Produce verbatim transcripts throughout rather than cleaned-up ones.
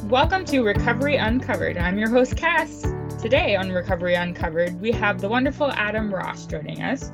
Welcome to Recovery Uncovered. I'm your host, Cass. Today on Recovery Uncovered, we have the wonderful Adam Ross joining us.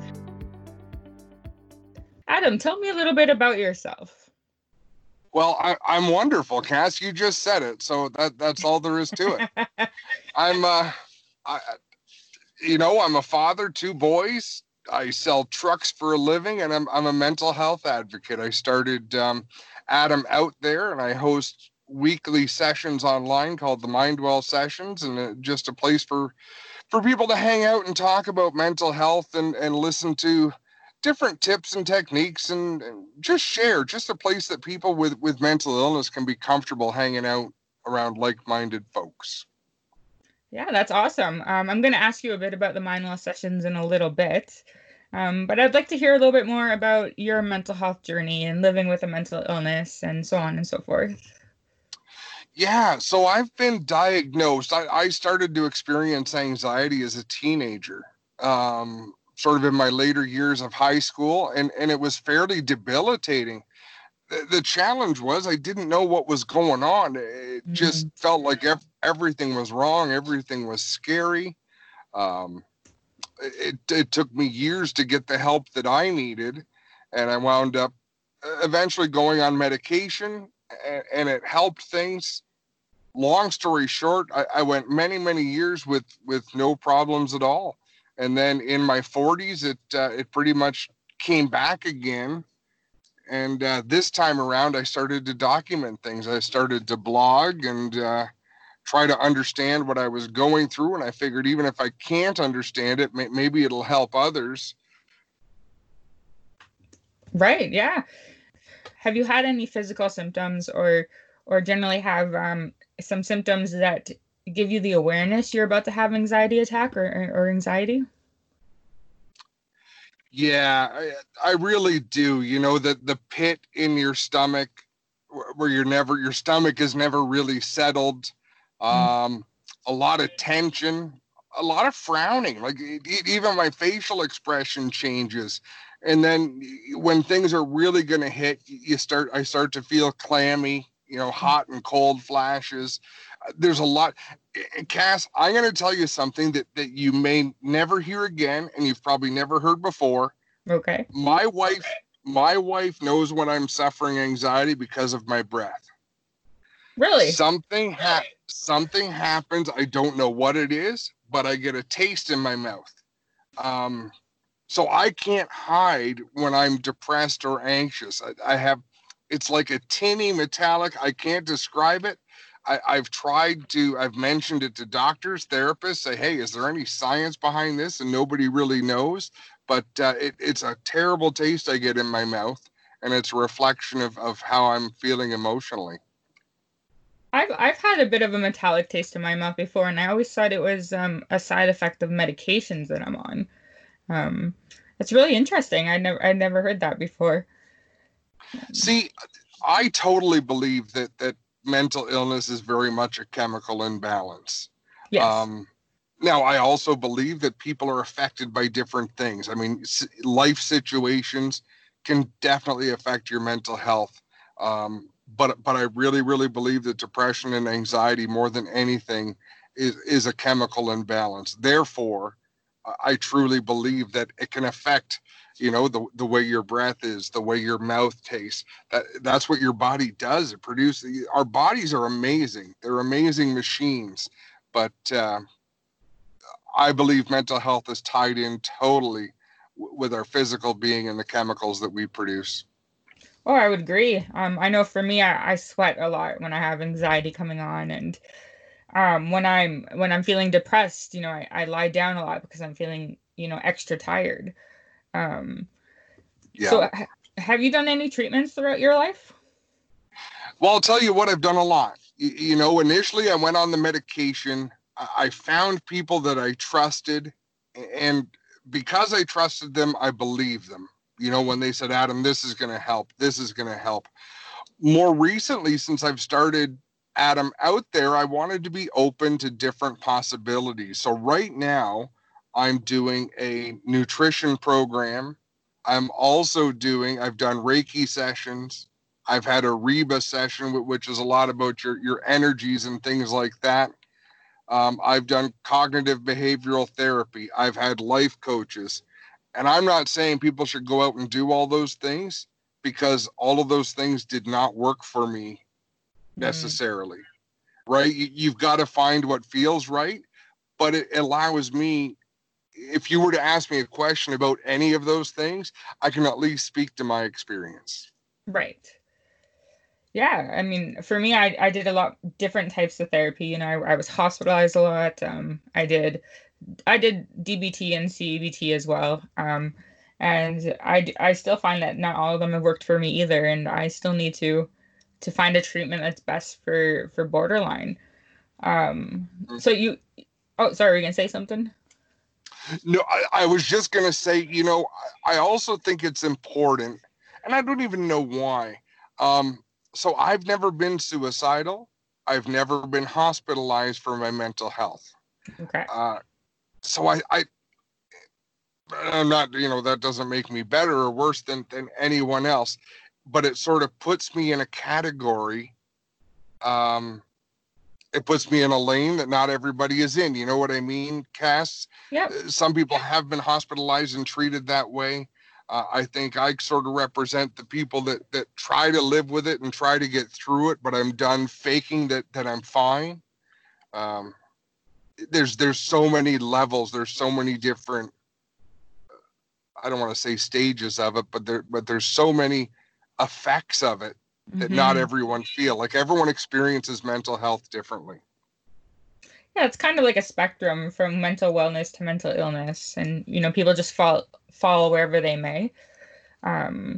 Adam, tell me a little bit about yourself. Well, I, I'm wonderful, Cass. You just said it, so that that's all there is to it. I'm, uh, I, you know, I'm a father, two boys. I sell trucks for a living, and I'm I'm a mental health advocate. I started um, Adam Out There, and I host weekly sessions online called the Mindwell Sessions, and uh, just a place for for people to hang out and talk about mental health and and listen to different tips and techniques and, and just share, just a place that people with, with mental illness can be comfortable hanging out around like-minded folks. Yeah, that's awesome. Um, I'm going to ask you a bit about the Mindwell Sessions in a little bit, um, but I'd like to hear a little bit more about your mental health journey and living with a mental illness and so on and so forth. Yeah, so I've been diagnosed. I, I started to experience anxiety as a teenager. Um, sort of in my later years of high school, and, and it was fairly debilitating. The, the challenge was I didn't know what was going on. It mm-hmm. just felt like ev- everything was wrong. Everything was scary. Um, it, it took me years to get the help that I needed, and I wound up eventually going on medication, and, and it helped things. Long story short, I, I went many, many years with, with no problems at all. And then in my forties, it uh, it pretty much came back again. And uh, this time around, I started to document things. I started to blog and uh, try to understand what I was going through. And I figured even if I can't understand it, may- maybe it'll help others. Right, yeah. Have you had any physical symptoms or or generally have um, some symptoms that give you the awareness you're about to have anxiety attack or, or anxiety? Yeah, I, I really do. You know, the, the pit in your stomach where you're never, your stomach is never really settled. Um, a lot of tension, a lot of frowning, like it, even my facial expression changes. And then when things are really going to hit, you start, I start to feel clammy, you know, hot and cold flashes. There's a lot. Cass, I'm going to tell you something that, that you may never hear again, and you've probably never heard before. Okay. My wife, my wife knows when I'm suffering anxiety because of my breath. Really? Something ha- something happens. I don't know what it is, but I get a taste in my mouth. Um, so I can't hide when I'm depressed or anxious. I, I have, it's like a tinny metallic. I can't describe it. I, I've tried to, I've mentioned it to doctors, therapists, say, hey, is there any science behind this? And nobody really knows, but uh, it, it's a terrible taste I get in my mouth, and it's a reflection of, of how I'm feeling emotionally. I've I've had a bit of a metallic taste in my mouth before, and I always thought it was um, a side effect of medications that I'm on. Um, it's really interesting. I never I never heard that before. See, I totally believe that that mental illness is very much a chemical imbalance. Yes. Um, now, I also believe that people are affected by different things. I mean, life situations can definitely affect your mental health. Um, but but I really, really believe that depression and anxiety, more than anything, is, is a chemical imbalance. Therefore, I truly believe that it can affect, you know, the, the way your breath is, the way your mouth tastes. That that's what your body does. It produces. Our bodies are amazing. They're amazing machines. But uh, I believe mental health is tied in totally w- with our physical being and the chemicals that we produce. Oh, I would agree. Um, I know for me, I, I sweat a lot when I have anxiety coming on, and um, when I'm when I'm feeling depressed, you know, I, I lie down a lot because I'm feeling, you know, extra tired. Um, yeah. So, ha- have you done any treatments throughout your life? Well, I'll tell you what, I've done a lot. You, you know, initially I went on the medication. I, I found people that I trusted, and because I trusted them, I believed them. You know, when they said, Adam, this is going to help, this is going to help. More recently, since I've started Adam Out There, I wanted to be open to different possibilities. So right now, I'm doing a nutrition program. I'm also doing, I've done Reiki sessions. I've had a Reba session, which is a lot about your, your energies and things like that. Um, I've done cognitive behavioral therapy. I've had life coaches. And I'm not saying people should go out and do all those things, because all of those things did not work for me necessarily, mm. right? You, you've got to find what feels right, but it allows me, if you were to ask me a question about any of those things, I can at least speak to my experience. Right. Yeah, I mean, for me, I, I did a lot different types of therapy. You know, I, I was hospitalized a lot. Um, I did I did D B T and C B T as well. Um, and I, I still find that not all of them have worked for me either. And I still need to to find a treatment that's best for, for borderline. Um, so you, oh, sorry, were you going to say something? No, I, I was just going to say, you know, I also think it's important, and I don't even know why. Um, so I've never been suicidal. I've never been hospitalized for my mental health. Okay. Uh, so I, I, I'm not, you know, that doesn't make me better or worse than, than anyone else, but it sort of puts me in a category. Um, it puts me in a lane that not everybody is in. You know what I mean, Cass? Yeah. Some people have been hospitalized and treated that way. Uh, I think I sort of represent the people that that try to live with it and try to get through it, but I'm done faking that that I'm fine. Um, there's there's so many levels. There's so many different. I don't want to say stages of it, but there but there's so many effects of it that mm-hmm. not everyone feel. Like everyone experiences mental health differently. Yeah, it's kind of like a spectrum from mental wellness to mental illness, and you know, people just fall fall wherever they may. Um,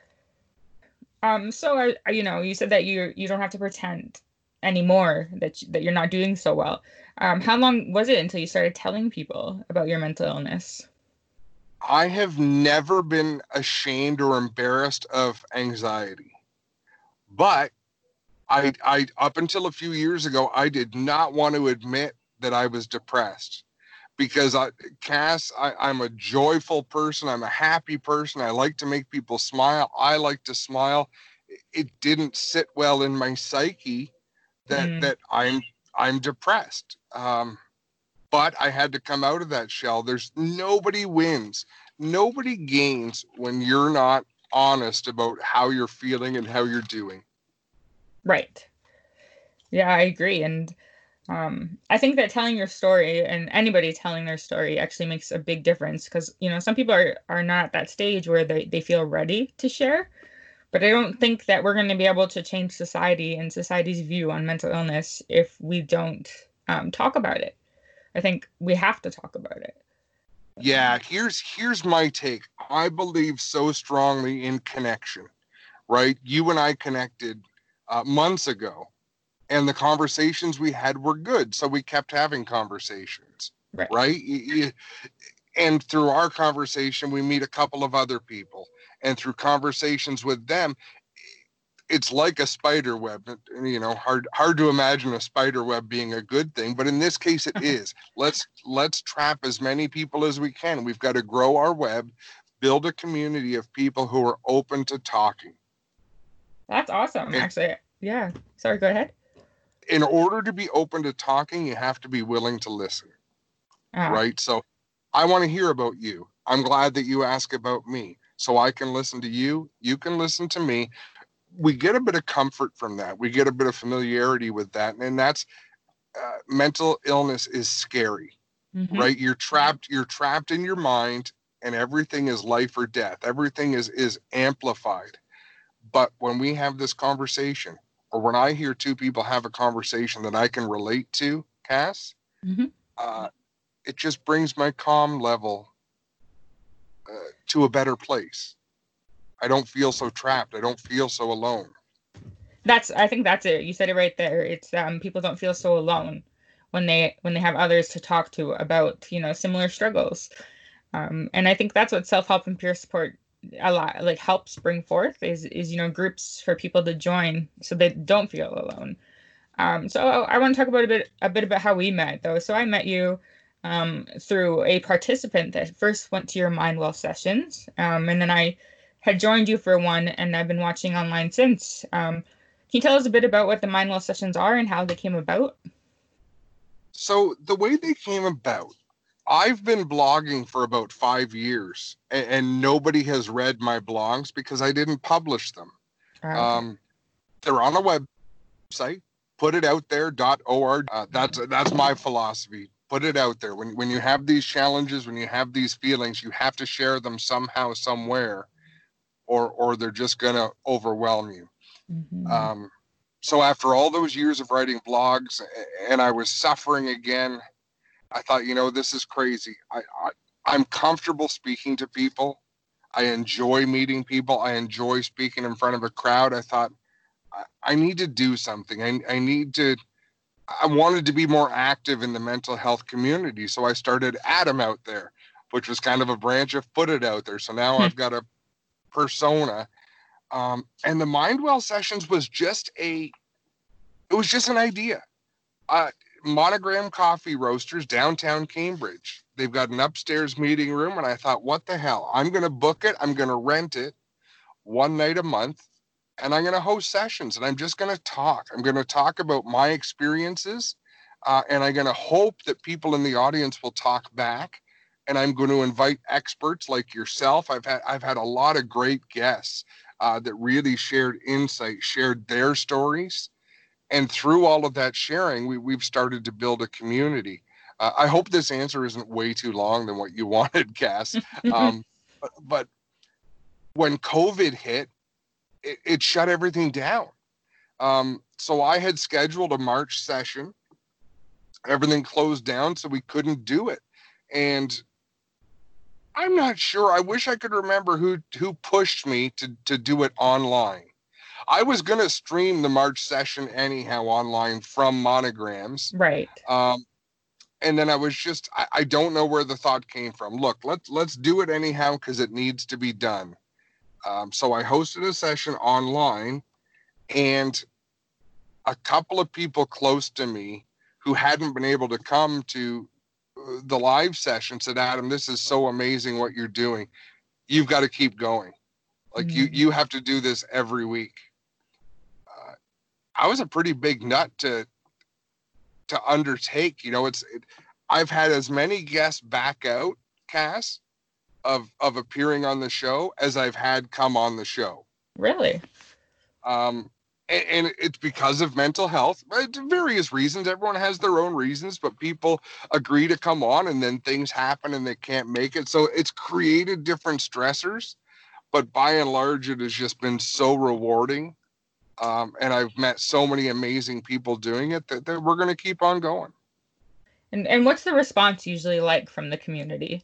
um. So, I, you know, you said that you you don't have to pretend anymore that that you're not doing so well. Um, how long was it until you started telling people about your mental illness? I have never been ashamed or embarrassed of anxiety, but I, I, up until a few years ago, I did not want to admit that I was depressed, because I, Cass, I, I'm a joyful person. I'm a happy person. I like to make people smile. I like to smile. It didn't sit well in my psyche that, mm. that I'm, I'm depressed. Um, but I had to come out of that shell. There's nobody wins. Nobody gains when you're not honest about how you're feeling and how you're doing. Right. Yeah, I agree. And um, I think that telling your story, and anybody telling their story, actually makes a big difference, because, you know, some people are, are not at that stage where they, they feel ready to share. But I don't think that we're going to be able to change society and society's view on mental illness if we don't um, talk about it. I think we have to talk about it. Yeah, here's here's my take. I believe so strongly in connection, right? You and I connected Uh, months ago, and the conversations we had were good, so we kept having conversations, right, right? And through our conversation we meet a couple of other people, and through conversations with them, it's like a spider web. You know, hard hard to imagine a spider web being a good thing, but in this case it is. let's let's trap as many people as we can. We've got to grow our web, build a community of people who are open to talking. That's awesome. And actually, yeah. Sorry, go ahead. In order to be open to talking, you have to be willing to listen. Uh-huh. Right? So I want to hear about you. I'm glad that you ask about me, so I can listen to you. You can listen to me. We get a bit of comfort from that. We get a bit of familiarity with that. And that's uh, mental illness is scary, mm-hmm. right? You're trapped. You're trapped in your mind, and everything is life or death. Everything is is amplified. But when we have this conversation, or when I hear two people have a conversation that I can relate to, Cass, mm-hmm. uh, it just brings my calm level uh, to a better place. I don't feel so trapped. I don't feel so alone. That's, I think that's it. You said it right there. It's um, people don't feel so alone when they when they have others to talk to about, you know, similar struggles. Um, and I think that's what self-help and peer support a lot like helps bring forth is is you know groups for people to join so they don't feel alone. Um, so I, I want to talk about a bit a bit about how we met though. So I met you um, through a participant that first went to your Mindwell sessions, um, and then I had joined you for one, and I've been watching online since. Um, can you tell us a bit about what the Mindwell sessions are and how they came about? So the way they came about, I've been blogging for about five years, and, and nobody has read my blogs because I didn't publish them. Uh, okay. Um, they're on a website. Put it out there. .org. Uh, that's that's my philosophy. Put it out there. When when you have these challenges, when you have these feelings, you have to share them somehow, somewhere, or or they're just gonna overwhelm you. Mm-hmm. Um, so after all those years of writing blogs, and I was suffering again, I thought, you know, this is crazy. I, I I'm comfortable speaking to people. I enjoy meeting people. I enjoy speaking in front of a crowd. I thought I, I need to do something. I, I need to. I wanted to be more active in the mental health community, so I started Adam Out There, which was kind of a branch of Put It Out There. So now I've got a persona. Um, and the Mindwell sessions was just a, it was just an idea. Uh, Monogram Coffee Roasters, downtown Cambridge. They've got an upstairs meeting room, and I thought, what the hell? I'm going to book it. I'm going to rent it one night a month, and I'm going to host sessions, and I'm just going to talk. I'm going to talk about my experiences, uh, and I'm going to hope that people in the audience will talk back. And I'm going to invite experts like yourself. I've had I've had a lot of great guests uh, that really shared insight, shared their stories. And through all of that sharing, we, we've started to build a community. Uh, I hope this answer isn't way too long than what you wanted, Cass. Um, but, but when COVID hit, it, it shut everything down. Um, so I had scheduled a March session. Everything closed down, so we couldn't do it. And I'm not sure. I wish I could remember who who pushed me to to do it online. I was going to stream the March session anyhow online from Monograms. Right. Um, and then I was just, I, I don't know where the thought came from. Look, let's, let's do it anyhow because it needs to be done. Um, so I hosted a session online, and a couple of people close to me who hadn't been able to come to the live session said, Adam, this is so amazing what you're doing. You've got to keep going. Like Mm. you, you have to do this every week. I was a pretty big nut to to undertake. You know, it's it, I've had as many guests back out, Cass, of of appearing on the show as I've had come on the show. Really? Um, and, and it's because of mental health, various reasons. Everyone has their own reasons, but people agree to come on, and then things happen and they can't make it. So it's created different stressors, but by and large, it has just been so rewarding. Um, and I've met so many amazing people doing it that, that we're going to keep on going. And and what's the response usually like from the community?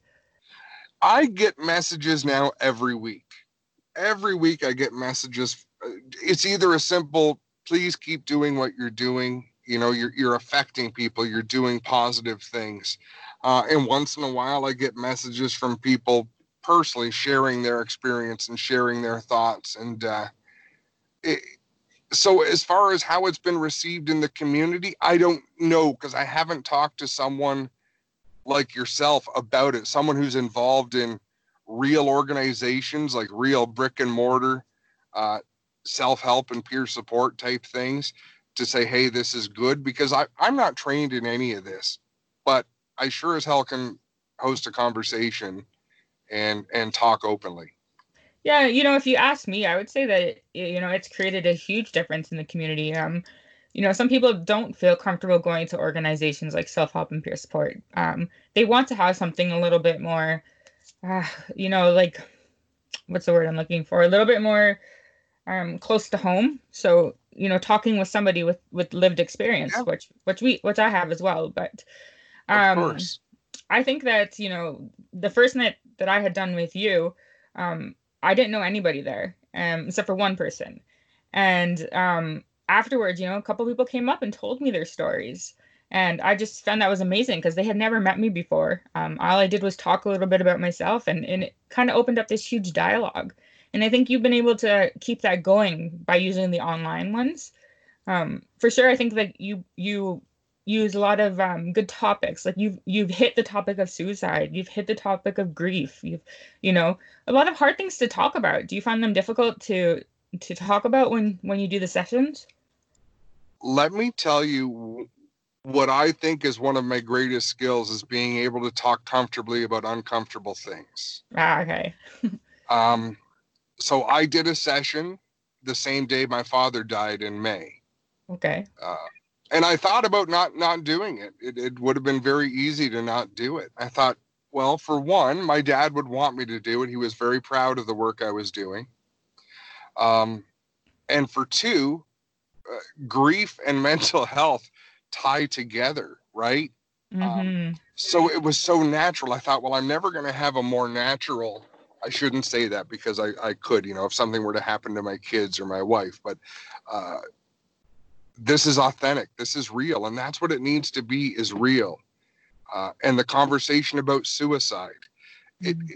I get messages now every week. Every week I get messages. It's either a simple, please keep doing what you're doing. You know, you're, you're affecting people. You're doing positive things. Uh, and once in a while I get messages from people personally sharing their experience and sharing their thoughts. And uh, it, So as far as how it's been received in the community, I don't know because I haven't talked to someone like yourself about it, someone who's involved in real organizations, like real brick and mortar, uh, self-help and peer support type things to say, hey, this is good, because I, I'm not trained in any of this, but I sure as hell can host a conversation and, and talk openly. Yeah, you know, if you ask me, I would say that, you know, it's created a huge difference in the community. Um, you know, some people don't feel comfortable going to organizations like self-help and peer support. Um, they want to have something a little bit more, uh, you know, like, what's the word I'm looking for? A little bit more um, close to home. So, you know, talking with somebody with with lived experience, Yeah, which which we which I have as well. But of um, course. I think that, you know, the first night that I had done with you, um, I didn't know anybody there, um, except for one person. And um, afterwards, you know, a couple people came up and told me their stories. And I just found that was amazing because they had never met me before. Um, all I did was talk a little bit about myself, and, and it kind of opened up this huge dialogue. And I think you've been able to keep that going by using the online ones. Um, for sure, I think that you you use a lot of um, good topics. Like you've you've hit the topic of suicide, you've hit the topic of grief, you've you know a lot of hard things to talk about. Do you find them difficult to to talk about when when you do the sessions? Let me tell you what I think is one of my greatest skills is being able to talk comfortably about uncomfortable things. Ah, okay. Um, so I did a session the same day my father died in May. Okay. Uh, and I thought about not not doing it. It it would have been very easy to not do it. I thought, well, for one, my dad would want me to do it. He was very proud of the work I was doing. Um, and for two, uh, grief and mental health tie together, right? Um, Mm-hmm. so it was so natural. I thought, well, I'm never going to have a more natural. I shouldn't say that because I, I could, you know, if something were to happen to my kids or my wife, but uh, this is authentic. This is real. And that's what it needs to be, is real. Uh, and the conversation about suicide, it, Mm-hmm. it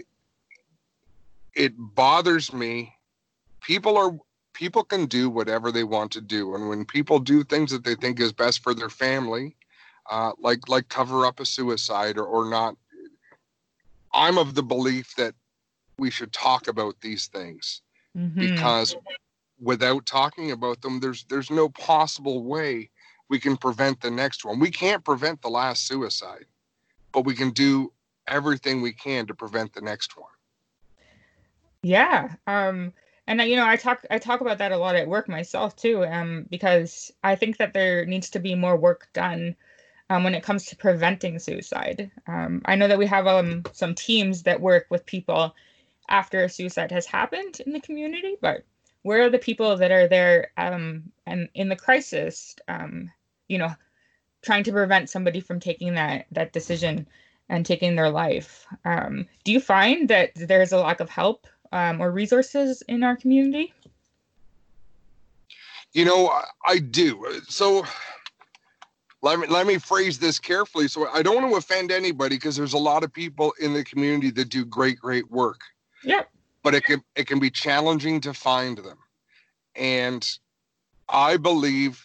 it bothers me. People are people can do whatever they want to do, and when people do things that they think is best for their family, uh, like like cover up a suicide or, or not, I'm of the belief that we should talk about these things, Mm-hmm. because without talking about them, there's there's no possible way we can prevent the next one. We can't prevent the last suicide, but we can do everything we can to prevent the next one. Yeah. Um, and I- you know, I talk I talk about that a lot at work myself too, um, because I think that there needs to be more work done um, when it comes to preventing suicide. Um, I know that we have um, some teams that work with people after a suicide has happened in the community, but where are the people that are there um, and in the crisis, um, you know, trying to prevent somebody from taking that that decision and taking their life? Um, do you find that there's a lack of help um, or resources in our community? You know, I, I do. So let me let me phrase this carefully. So I don't want to offend anybody, because there's a lot of people in the community that do great, great work, Yep. but it can it can be challenging to find them. And I believe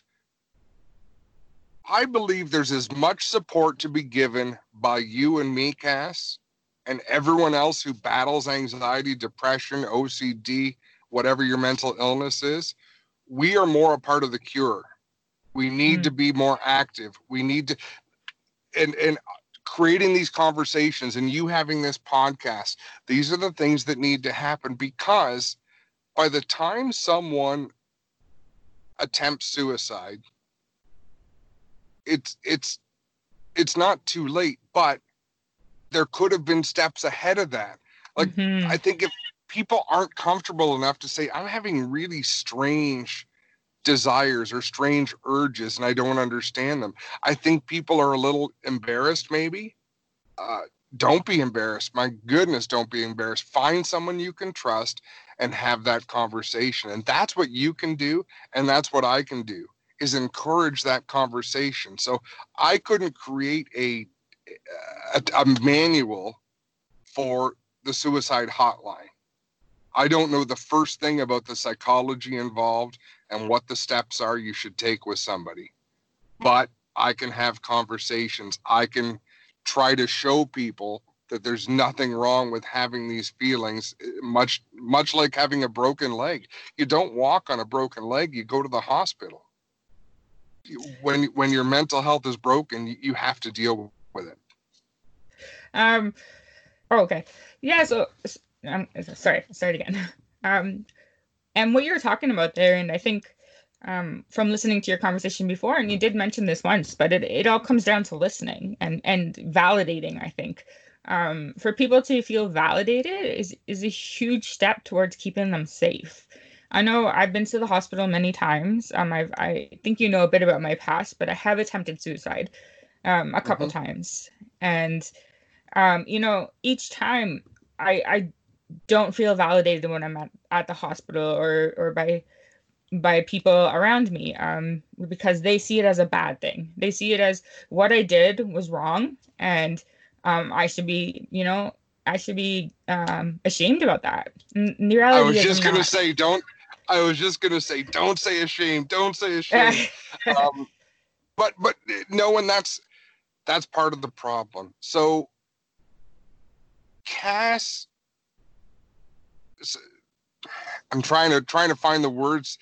I believe there's as much support to be given by you and me, Cass, and everyone else who battles anxiety, depression, O C D, whatever your mental illness is. We are more a part of the cure. We need to Mm. be more active. We need to, and and creating these conversations and you having this podcast, these are the things that need to happen, because by the time someone attempts suicide, it's it's it's not too late, but there could have been steps ahead of that. Like, Hmm. I think if people aren't comfortable enough to say, I'm having really strange desires or strange urges and I don't understand them, I think people are a little embarrassed, maybe. Uh, don't be embarrassed. My goodness, don't be embarrassed. Find someone you can trust and have that conversation. And that's what you can do. And that's what I can do, is encourage that conversation. So I couldn't create a, a, a manual for the suicide hotline. I don't know the first thing about the psychology involved and what the steps are you should take with somebody, but I can have conversations. I can try to show people that there's nothing wrong with having these feelings, much much like having a broken leg. You don't walk on a broken leg, you go to the hospital. When when your mental health is broken, you have to deal with it. Um, oh, okay. Yeah, so um, sorry, start again. Um, and what you were talking about there, and I think um, from listening to your conversation before, and you did mention this once, but it, it all comes down to listening and and validating, I think. Um, for people to feel validated is is a huge step towards keeping them safe. I know I've been to the hospital many times. Um, I've I think you know a bit about my past, but I have attempted suicide um, a couple Mm-hmm. times, and um, you know, each time I I don't feel validated when I'm at, at the hospital or or by by people around me, um, because they see it as a bad thing. They see it as what I did was wrong, and um, I should be, you know, I should be um, ashamed about that. And the I reality was is, just I'm gonna not. say, don't. I was just gonna say, don't say ashamed. Don't say ashamed. Um, but but no, and that's that's part of the problem. So Cass, I'm trying to trying to find the words.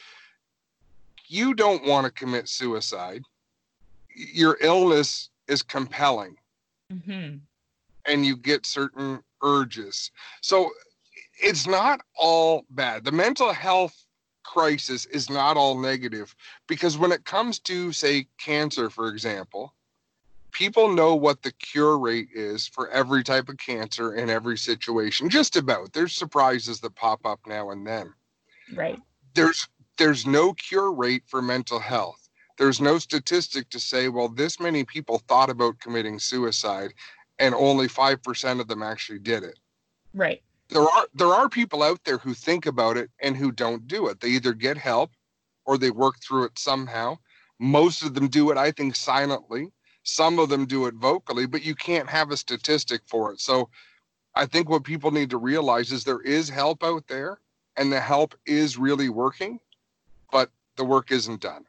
You don't want to commit suicide. Your illness is compelling, Mm-hmm. and you get certain urges. So it's not all bad. The mental health crisis is not all negative, because when it comes to, say, cancer, for example, people know what the cure rate is for every type of cancer in every situation. Just about. There's surprises that pop up now and then. Right. There's there's no cure rate for mental health. There's no statistic to say, well, this many people thought about committing suicide and only five percent of them actually did it. Right. There are there are people out there who think about it and who don't do it. They either get help or they work through it somehow. Most of them do it, I think, silently. Some of them do it vocally, but you can't have a statistic for it. So I think what people need to realize is there is help out there, and the help is really working, but the work isn't done.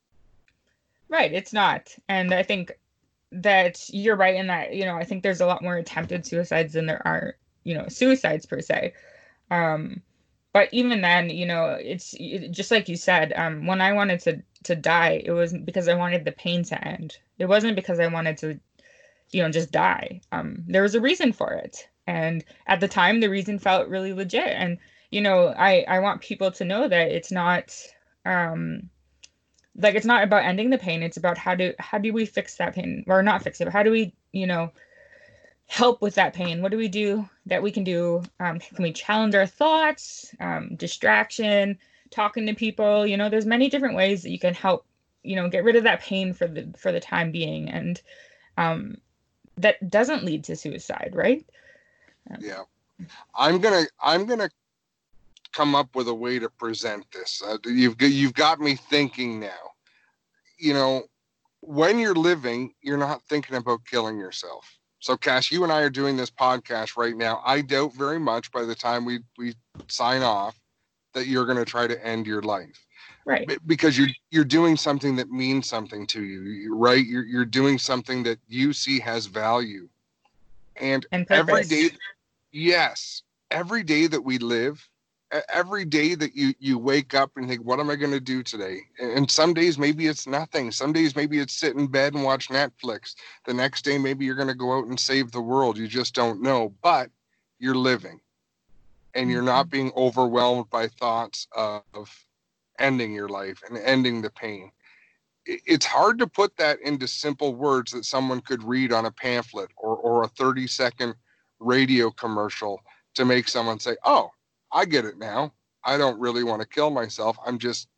Right. It's not. And I think that you're right in that, you know, I think there's a lot more attempted suicides than there are, you know, suicides per se. Um, but even then, you know, it's it, just like you said, um, when I wanted to, to die, it wasn't because I wanted the pain to end. It wasn't because I wanted to, you know, just die. Um, there was a reason for it. And at the time, the reason felt really legit. And, you know, I, I want people to know that it's not, um, like, it's not about ending the pain. It's about how do, how do we fix that pain, or not fix it, but how do we, you know, help with that pain? What do we do that we can do? Um, can we challenge our thoughts, um, distraction, talking to people? You know, there's many different ways that you can help, you know, get rid of that pain for the, for the time being. And, um, that doesn't lead to suicide, right? Um, Yeah. I'm going to, I'm going to come up with a way to present this. Uh, you've you've got me thinking now. You know, when you're living, you're not thinking about killing yourself. So, Cass, you and I are doing this podcast right now. I doubt very much by the time we we sign off that you're going to try to end your life, right? Because you're you're doing something that means something to you, right? You're you're doing something that you see has value, and And every purpose. day, yes, every day that we live, every day that you you wake up and think, what am I going to do today? And some days maybe it's nothing. Some days maybe it's sit in bed and watch Netflix. The next day maybe you're going to go out and save the world. You just don't know, but you're living, and you're not being overwhelmed by thoughts of ending your life and ending the pain. It's hard to put that into simple words that someone could read on a pamphlet or or a thirty second radio commercial to make someone say, oh, I get it now. I don't really want to kill myself. I'm just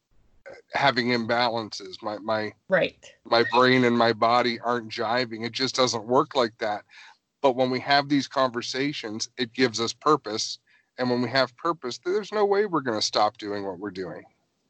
having imbalances. My my right. My brain and my body aren't jiving. It just doesn't work like that. But when we have these conversations, it gives us purpose. And when we have purpose, there's no way we're going to stop doing what we're doing.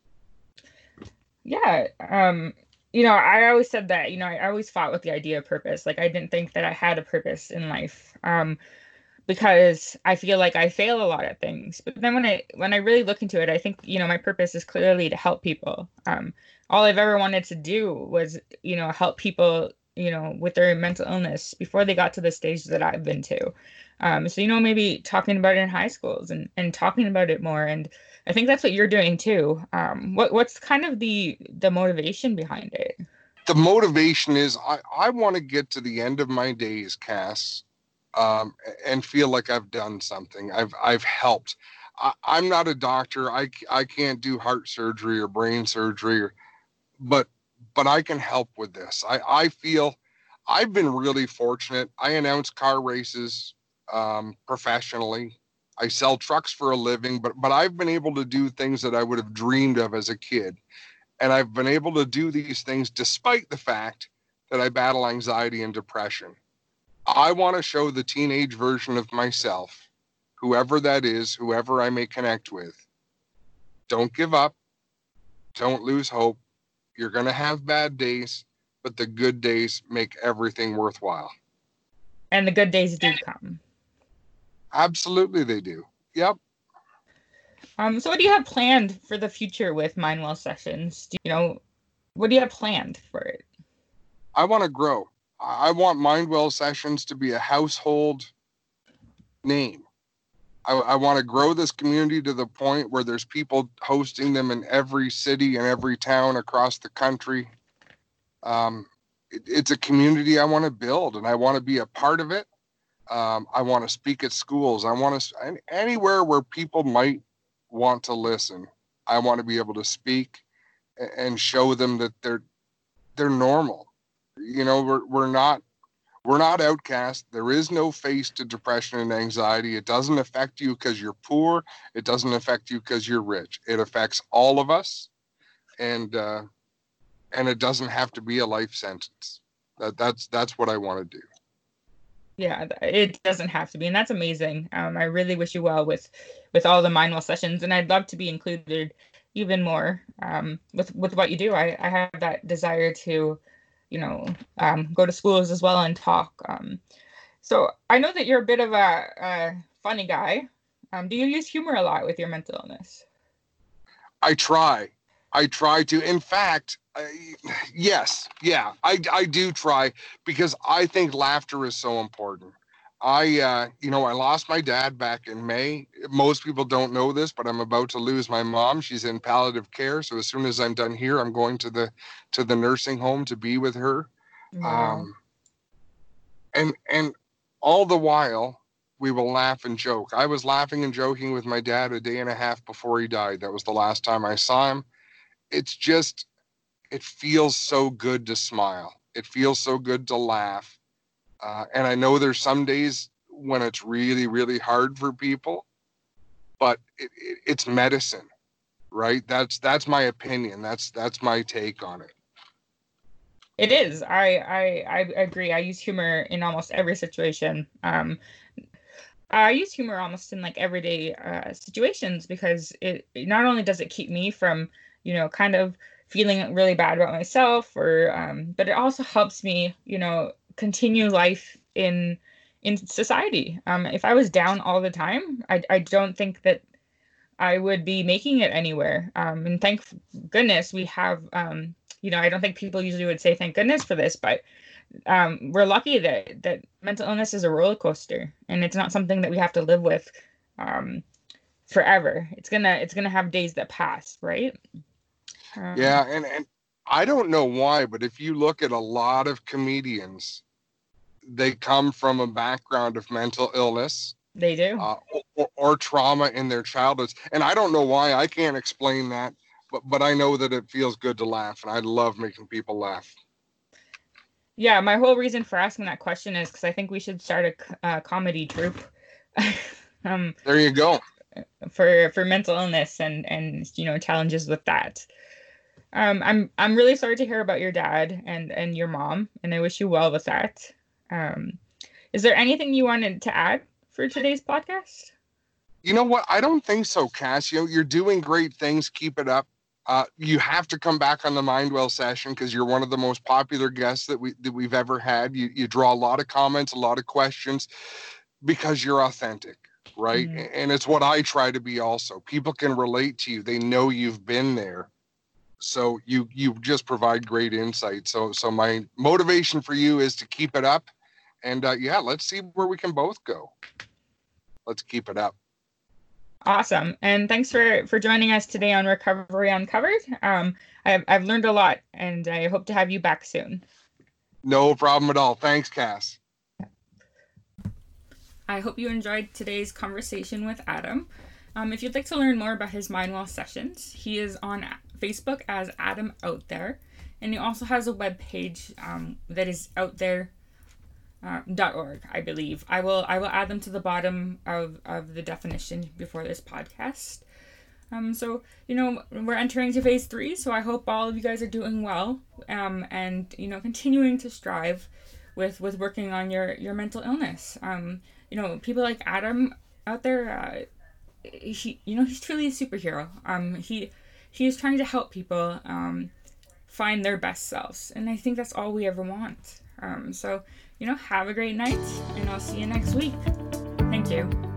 Yeah. Um, you know, I always said that, you know, I always fought with the idea of purpose. Like, I didn't think that I had a purpose in life. Um, because I feel like I fail a lot at things. But then when I when I really look into it, I think, you know, my purpose is clearly to help people. Um, all I've ever wanted to do was, you know, help people, you know, with their mental illness before they got to the stage that I've been to. Um, so, you know, maybe talking about it in high schools and, and talking about it more. And I think that's what you're doing too. Um, what what's kind of the the motivation behind it? The motivation is I, I want to get to the end of my days, Cass, um, and feel like I've done something. I've I've helped. I, I'm not a doctor. I, I can't do heart surgery or brain surgery, or, but but I can help with this. I, I feel I've been really fortunate. I announce car races um, professionally. I sell trucks for a living, but but I've been able to do things that I would have dreamed of as a kid. And I've been able to do these things despite the fact that I battle anxiety and depression. I want to show the teenage version of myself, whoever that is, whoever I may connect with. Don't give up. Don't lose hope. You're going to have bad days, but the good days make everything worthwhile. And the good days do come. Absolutely, they do. Yep. Um, so what do you have planned for the future with Mindwell Sessions? Do you know, what do you have planned for it? I want to grow. I want Mindwell Sessions to be a household name. I, I want to grow this community to the point where there's people hosting them in every city and every town across the country. Um, it, it's a community I want to build, and I want to be a part of it. Um, I want to speak at schools. I want to anywhere where people might want to listen. I want to be able to speak and show them that they're they're normal. You know, we're we're not we're not outcast. There is no face to depression and anxiety. It doesn't affect you because you're poor. It doesn't affect you because you're rich. It affects all of us, and uh, and it doesn't have to be a life sentence. That that's that's what I want to do. Yeah, it doesn't have to be, and that's amazing. Um, I really wish you well with with all the Mindwell sessions, and I'd love to be included even more um, with with what you do. I, I have that desire to, you know, um, go to schools as well and talk. Um, so I know that you're a bit of a, a funny guy. Um, do you use humor a lot with your mental illness? I try. I try to. In fact, I, yes, yeah, I, I do try, because I think laughter is so important. I, uh, you know, I lost my dad back in May. Most people don't know this, but I'm about to lose my mom. She's in palliative care. So as soon as I'm done here, I'm going to the, to the nursing home to be with her. Wow. Um, and, and all the while we will laugh and joke. I was laughing and joking with my dad a day and a half before he died. That was the last time I saw him. It's just, it feels so good to smile. It feels so good to laugh. Uh, and I know there's some days when it's really, really hard for people, but it, it, it's medicine, right? That's, that's my opinion. That's, that's my take on it. It is. I, I, I agree. I use humor in almost every situation. Um, I use humor almost in like everyday uh, situations, because it, it not only does it keep me from, you know, kind of feeling really bad about myself, or um, but it also helps me, you know, continue life in in society. Um, if I was down all the time, I I don't think that I would be making it anywhere. Um, and thank goodness we have, um, you know, I don't think people usually would say thank goodness for this, but um, we're lucky that that mental illness is a roller coaster, and it's not something that we have to live with um, forever. It's gonna it's gonna have days that pass, right? Um, yeah, and, and I don't know why, but if you look at a lot of comedians, they come from a background of mental illness. They do. Uh, or, or trauma in their childhoods. And I don't know why. I can't explain that, but, but I know that it feels good to laugh, and I love making people laugh. Yeah, my whole reason for asking that question is because I think we should start a uh, comedy troupe. um, there you go. For for mental illness and and you know challenges with that. Um, I'm I'm really sorry to hear about your dad and and your mom, and I wish you well with that. Um, is there anything you wanted to add for today's podcast? You know what? I don't think so, Cass. You know, you're doing great things. Keep it up. Uh, you have to come back on the Mindwell session, because you're one of the most popular guests that we that we've ever had. You you draw a lot of comments, a lot of questions, because you're authentic, right? Mm-hmm. And it's what I try to be also. People can relate to you. They know you've been there. So you you just provide great insight. So so my motivation for you is to keep it up, and uh, yeah, let's see where we can both go. Let's keep it up. Awesome. And thanks for, for joining us today on Recovery Uncovered. Um, I've, I've learned a lot, and I hope to have you back soon. No problem at all. Thanks, Cass. I hope you enjoyed today's conversation with Adam. Um, if you'd like to learn more about his Mindwell sessions, he is on Facebook as Adam Out There, and he also has a webpage um, that is out there. Uh, .org, I believe. I will I will add them to the bottom of, of the definition before this podcast. Um, so, you know, we're entering to phase three, so I hope all of you guys are doing well um, and, you know, continuing to strive with, with working on your, your mental illness. Um, you know, people like Adam out there, uh, he, you know, he's truly a superhero. Um, he, he is trying to help people um, find their best selves, and I think that's all we ever want. Um, so, you know, have a great night, and I'll see you next week. Thank you.